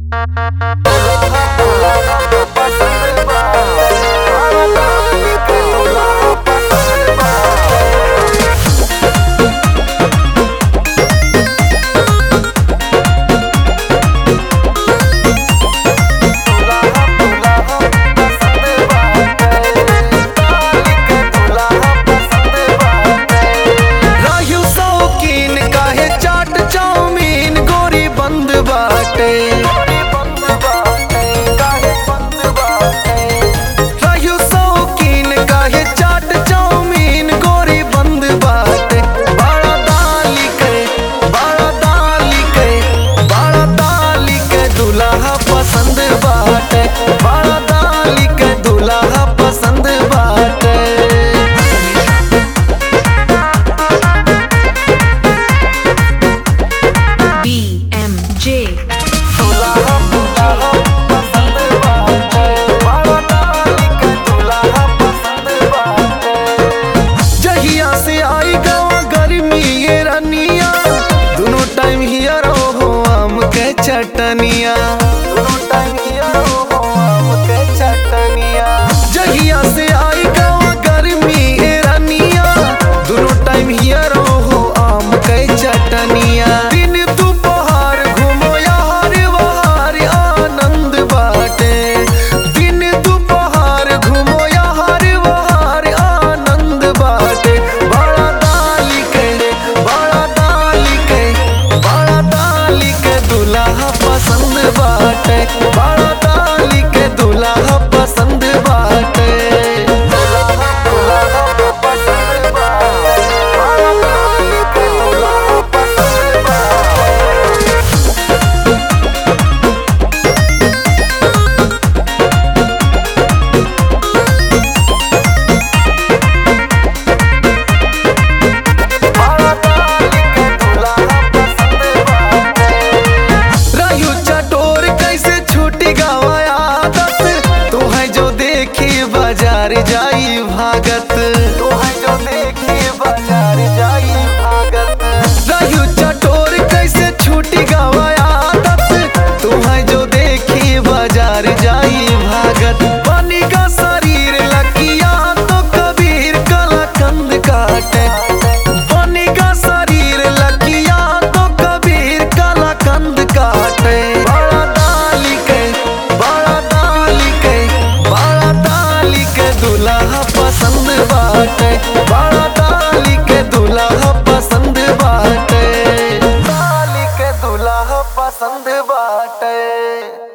चटनिया जहिया से आई गाँव गर्मी रानिया दोनों टाइम हियर हो आम के चटनिया। दिन दोपहर घूमो यार बहार आनंद बाटे, दिन दोपहर घूमो यार बहार आनंद बाटे। बड़ा डाली के दुल्हा पसंद बाटे, बड़ा डाली के दुल्हा पसंद बाटे। बाजार जा